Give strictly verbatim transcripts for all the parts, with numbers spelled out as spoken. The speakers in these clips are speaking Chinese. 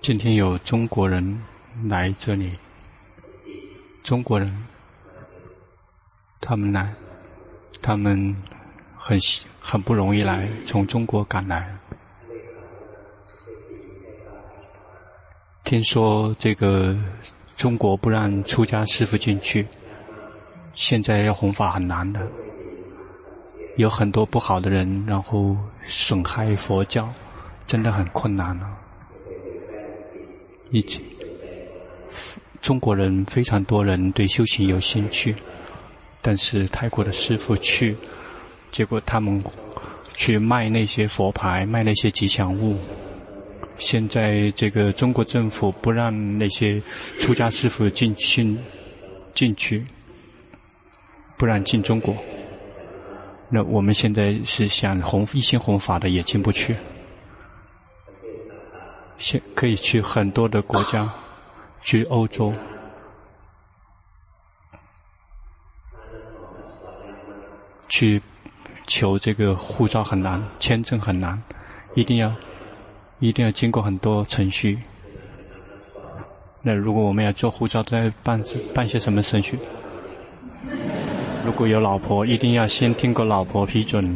今天有中国人来这里，中国人，他们来，他们很很不容易来，从中国赶来。听说这个中国不让出家师父进去，现在要弘法很难的，有很多不好的人，然后损害佛教，真的很困难了。以及中国人非常多人对修行有兴趣，但是泰国的师父去，结果他们去卖那些佛牌，卖那些吉祥物。现在这个中国政府不让那些出家师父进去进去，不让进中国。那我们现在是想弘一心弘法的也进不去。现可以去很多的国家，去欧洲，去求这个护照很难，签证很难，一定要一定要经过很多程序。那如果我们要做护照，再办办些什么程序？如果有老婆，一定要先经过老婆批准。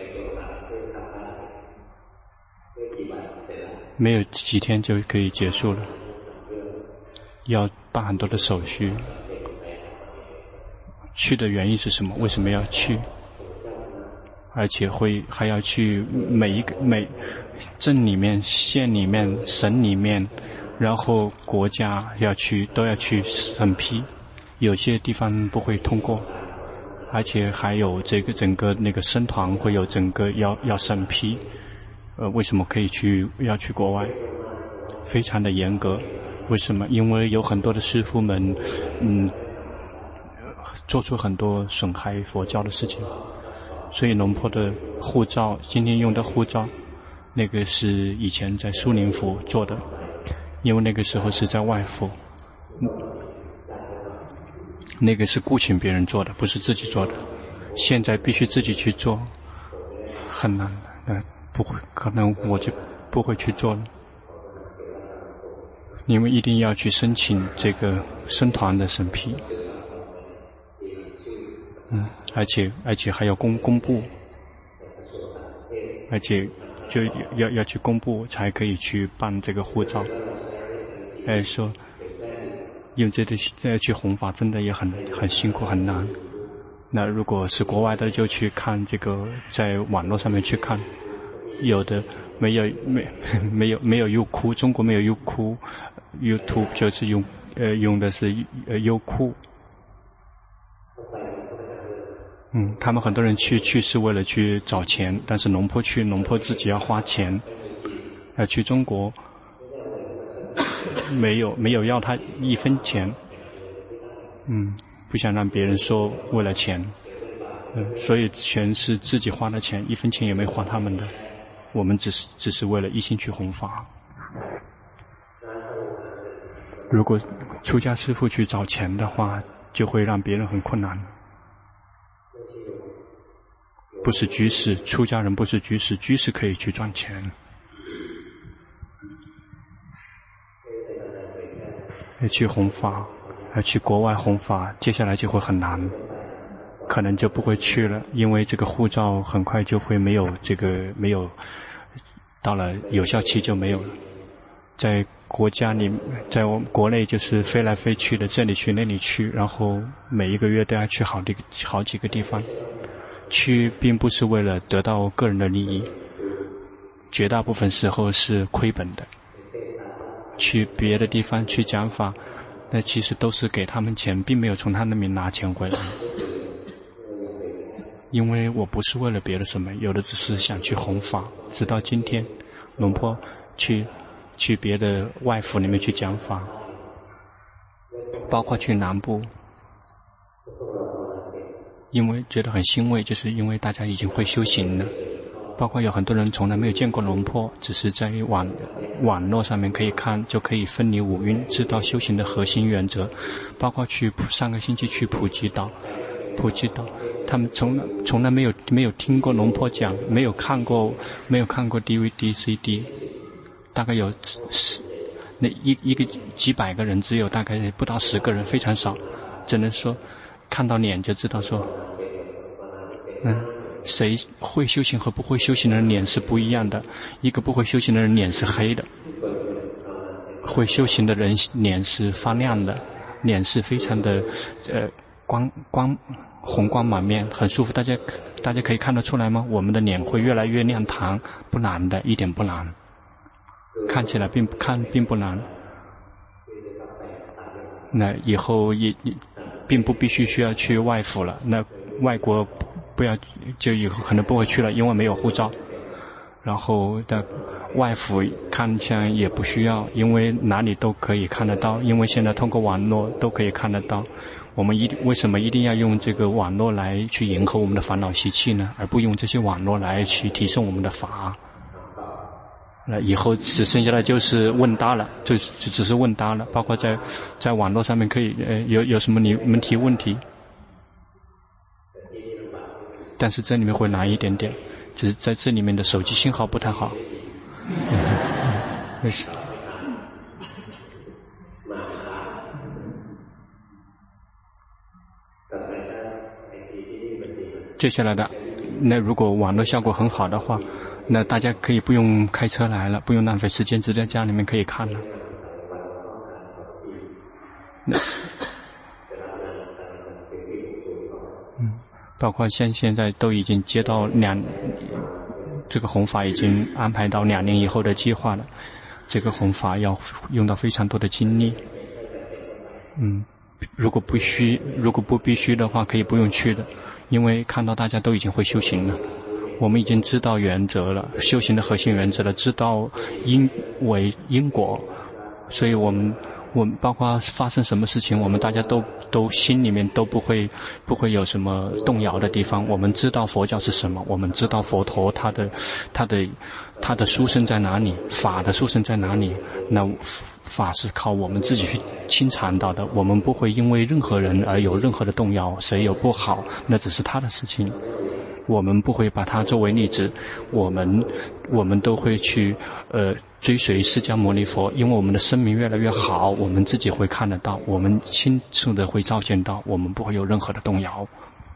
没有几天就可以结束了，要办很多的手续。去的原因是什么？为什么要去？而且会还要去每一个每镇里面、县里面、省里面，然后国家要去都要去审批，有些地方不会通过，而且还有这个整个那个僧团会有整个要要审批。呃，为什么可以去要去国外？非常的严格。为什么？因为有很多的师父们，嗯，做出很多损害佛教的事情。所以龙坡的护照，今天用的护照，那个是以前在苏宁府做的，因为那个时候是在外府，那个是雇请别人做的，不是自己做的。现在必须自己去做，很难的。不会，可能我就不会去做了。你们一定要去申请这个僧团的审批，嗯，而且而且还要公公布，而且就要要去公布才可以去办这个护照。哎，说用这个再去弘法，真的也很很辛苦很难。那如果是国外的，就去看这个，在网络上面去看。有的没有没没有没有优酷，中国没有优酷 ，YouTube 就是用呃用的是呃优酷。嗯，他们很多人去去是为了去找钱，但是龙坡去龙坡自己要花钱，要去中国没有没有要他一分钱，嗯，不想让别人说为了钱，嗯，所以全是自己花的钱，一分钱也没花他们的。我们只是只是为了一心去弘法。如果出家师父去找钱的话，就会让别人很困难。不是居士，出家人不是居士，居士可以去赚钱。要去弘法，要去国外弘法，接下来就会很难。可能就不会去了，因为这个护照很快就会没有这个没有，到了有效期就没有了。在国家里，在我们国内就是飞来飞去的，这里去那里去，然后每一个月都要去好几个好几个地方。去并不是为了得到个人的利益，绝大部分时候是亏本的。去别的地方去讲法，那其实都是给他们钱，并没有从他那边拿钱回来。因为我不是为了别的什么，有的只是想去弘法。直到今天，龙坡去去别的外府里面去讲法，包括去南部，因为觉得很欣慰，就是因为大家已经会修行了。包括有很多人从来没有见过龙坡，只是在网网络上面可以看，就可以分离五蕴，知道修行的核心原则。包括去上个星期去普吉岛，普吉岛。他们从来从来没有没有听过龙坡讲，没有看过没有看过 D V D C D， 大概有十那一一个几百个人只有大概不到十个人，非常少，只能说看到脸就知道说，嗯，谁会修行和不会修行的人脸是不一样的。一个不会修行的人脸是黑的，会修行的人脸是发亮的，脸是非常的呃光光红光满面，很舒服。大家大家可以看得出来吗？我们的脸会越来越亮堂，不难的，一点不难，看起来并看并不难。那以后也并不必须需要去外府了，那外国不要，就以后可能不会去了，因为没有护照。然后的外府看相也不需要，因为哪里都可以看得到，因为现在通过网络都可以看得到。我们一为什么一定要用这个网络来去迎合我们的烦恼习气呢？而不用这些网络来去提升我们的法？那以后只剩下的就是问答了，就就只是问答了。包括在在网络上面可以呃有有什么你们提问题，但是这里面会难一点点，只是在这里面的手机信号不太好。没事。接下来的，那如果网络效果很好的话，那大家可以不用开车来了，不用浪费时间，直接在家里面可以看了。嗯，包括像现在都已经接到两，这个弘法已经安排到两年以后的计划了。这个弘法要用到非常多的精力。嗯，如果不需，如果不必须的话，可以不用去的。因为看到大家都已经会修行了，我们已经知道原则了，修行的核心原则了，知道因为因果，所以我们我们包括发生什么事情，我们大家都都心里面都不会不会有什么动摇的地方。我们知道佛教是什么，我们知道佛陀他的他的他的殊胜在哪里，法的殊胜在哪里。那法是靠我们自己去亲尝到的，我们不会因为任何人而有任何的动摇。谁有不好，那只是他的事情，我们不会把它作为例子。我们我们都会去呃追随释迦牟尼佛，因为我们的生命越来越好，我们自己会看得到，我们清楚的会照见到，我们不会有任何的动摇。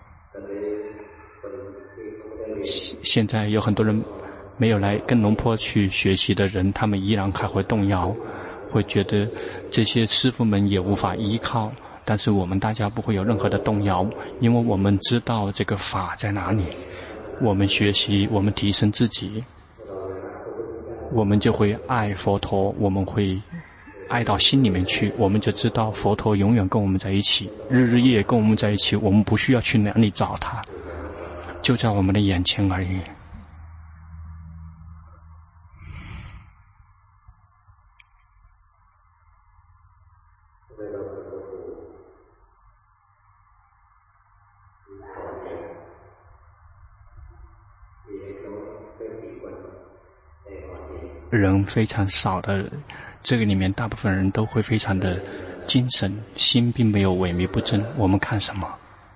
现在有很多人没有来跟龙坡去学习的人，他们依然还会动摇，会觉得这些师父们也无法依靠，但是我们大家不会有任何的动摇，因为我们知道这个法在哪里。我们学习，我们提升自己，我们就会爱佛陀，我们会爱到心里面去，我们就知道佛陀永远跟我们在一起，日日夜夜跟我们在一起，我们不需要去哪里找他，就在我们的眼前而已。人非常少的，这个里面大部分人都会非常的精神，心并没有萎靡不振。我们看什么？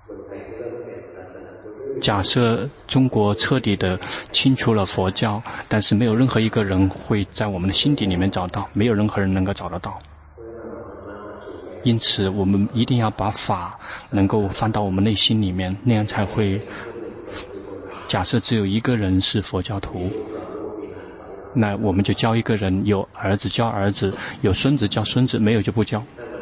假设中国彻底的清除了佛教，但是没有任何一个人会在我们的心底里面找到，没有任何人能够找得到。因此我们一定要把法能够放到我们内心里面，那样才会。假设只有一个人是佛教徒，那我们就教一个人，有儿子教儿子，有孙子教孙子，没有就不教。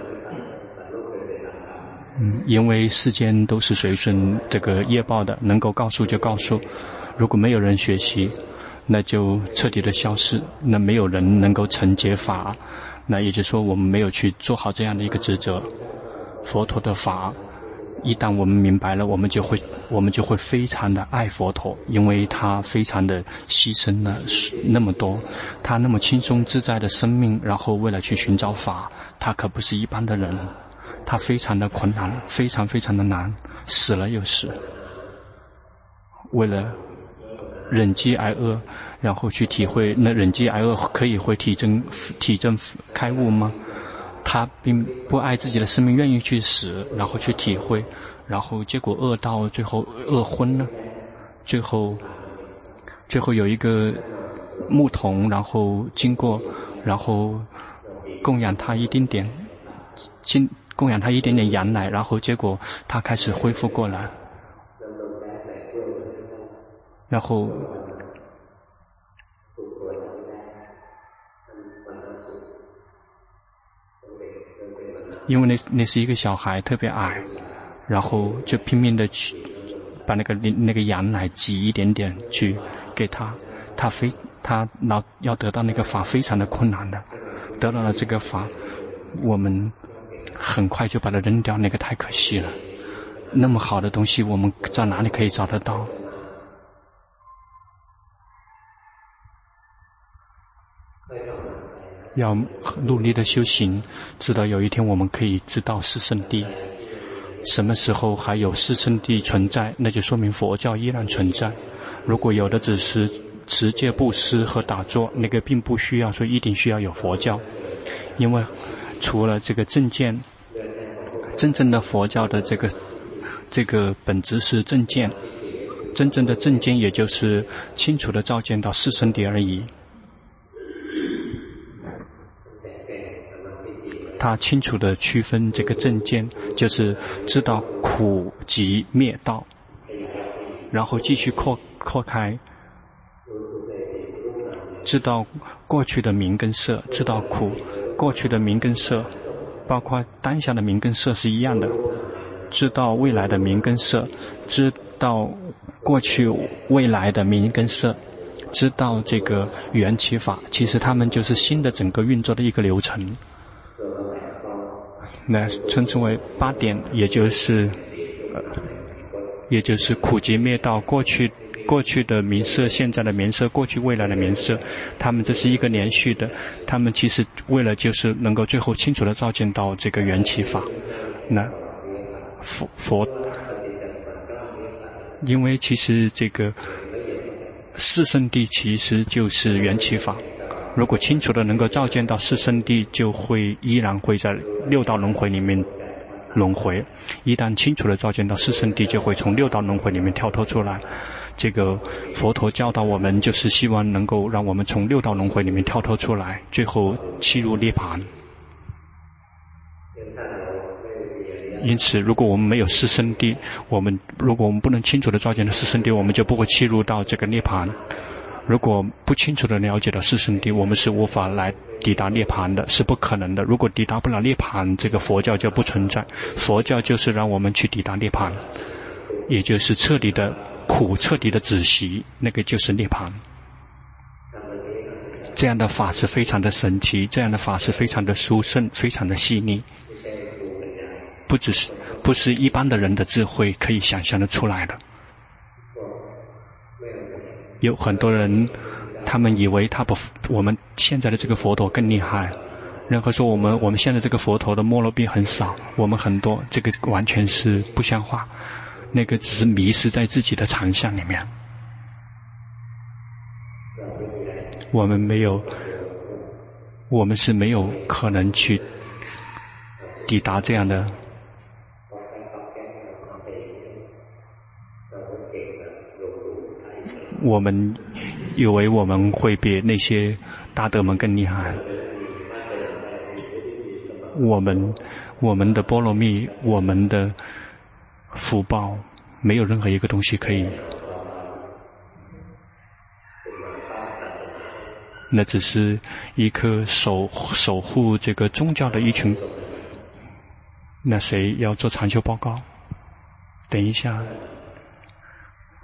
嗯，因为世间都是随顺这个业报的，能够告诉就告诉，如果没有人学习，那就彻底的消失，那没有人能够承接法，那也就是说我们没有去做好这样的一个职责。佛陀的法一旦我们明白了，我们就会我们就会非常的爱佛陀，因为他非常的牺牲了那么多，他那么轻松自在的生命，然后为了去寻找法，他可不是一般的人，他非常的困难，非常非常的难，死了又死，为了忍饥挨饿，然后去体会，那忍饥挨饿可以会体证体证开悟吗？他并不爱自己的生命，愿意去死，然后去体会，然后结果饿到最后饿昏了，最后最后有一个牧童然后经过，然后供养他一丁点，供养他一点点羊奶，然后结果他开始恢复过来，然后因为那那是一个小孩特别矮，然后就拼命的去把那个那个羊奶挤一点点去给他，他非他要要得到那个法非常的困难的，得到了这个法，我们很快就把它扔掉，那个太可惜了。那么好的东西，我们在哪里可以找得到？要努力的修行，直到有一天我们可以知道四圣谛。什么时候还有四圣谛存在，那就说明佛教依然存在。如果有的只是持戒布施和打坐，那个并不需要说一定需要有佛教，因为除了这个正见，真正的佛教的这个这个本质是正见，真正的正见也就是清楚的照见到四圣谛而已。他清楚的区分这个正见，就是知道苦集灭道，然后继续扩扩开，知道过去的名跟色，知道苦，过去的名跟色，包括当下的名跟色是一样的，知道未来的名跟色，知道过去未来的名跟色，知道这个缘起法，其实他们就是新的整个运作的一个流程。那称之为八点，也就是、呃、也就是苦集灭道，过去过去的名色，现在的名色，过去未来的名色，他们这是一个连续的，他们其实为了就是能够最后清楚的照见到这个缘起法。那佛佛因为其实这个四圣谛其实就是缘起法，如果清楚的能够照见到四圣谛，就会依然会在六道轮回里面轮回。一旦清楚的照见到四圣谛，就会从六道轮回里面跳脱出来。这个佛陀教导我们，就是希望能够让我们从六道轮回里面跳脱出来，最后契入涅槃。因此，如果我们没有四圣谛，我们如果我们不能清楚的照见到四圣谛，我们就不会契入到这个涅槃。如果不清楚的了解到四圣谛，我们是无法来抵达涅槃的，是不可能的。如果抵达不了涅槃，这个佛教就不存在。佛教就是让我们去抵达涅槃，也就是彻底的苦，彻底的止息，那个就是涅槃。这样的法是非常的神奇，这样的法是非常的殊胜，非常的细腻，不只是不是一般的人的智慧可以想象得出来的。有很多人他们以为他不我们现在的这个佛陀更厉害，任何说我们我们现在这个佛陀的摩罗毕很少，我们很多，这个完全是不像话，那个只是迷失在自己的常相里面。我们没有我们是没有可能去抵达这样的。我们以为我们会比那些大德们更厉害，我们我们的波罗蜜，我们的福报，没有任何一个东西可以，那只是一颗守守护这个宗教的一群。那谁要做长修报告？等一下。